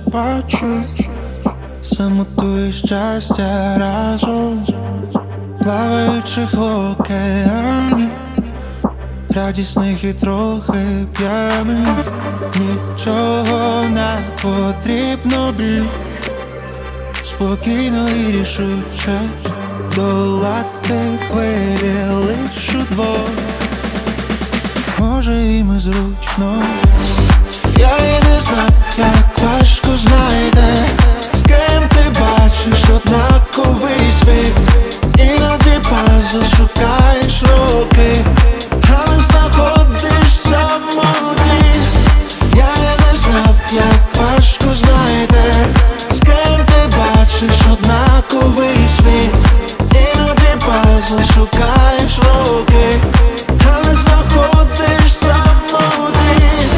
бачиш, самотує щастя разом, плаваючих в океані, радісних і трохи п'яних. Нічого не потрібно більш, спокійно і рішуче долати хвилі лиш удвох. Може і ми зручно. Я і не знаю, як важко знайде, з ким ти бачиш однаковий світ. Іноді пазл шукаєш роки, але знаходиш самотність. Я і не знав, як важко знайде, з ким ти бачиш однаковий світ. Іноді пазл шукаєш роки, але знаходиш самотність.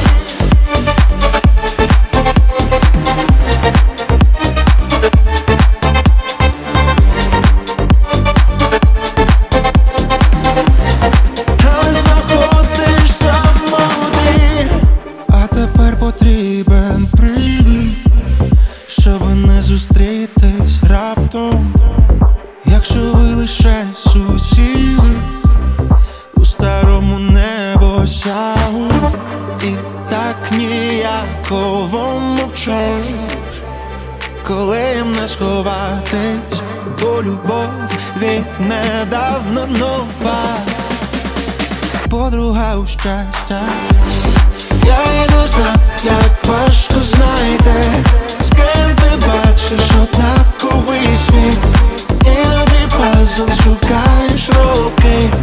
Потрібен привід, щоб не зустрітись раптом. Якщо ви лише сусіди у старому небосягу, і так ніяково мовчать, коли їм не сховатись, бо любов від недавно нова, подруга у щастя. Я і не знаю, як важко знайде, з ким ти бачиш однаковий світ. Іноді пазл шукаєш роки,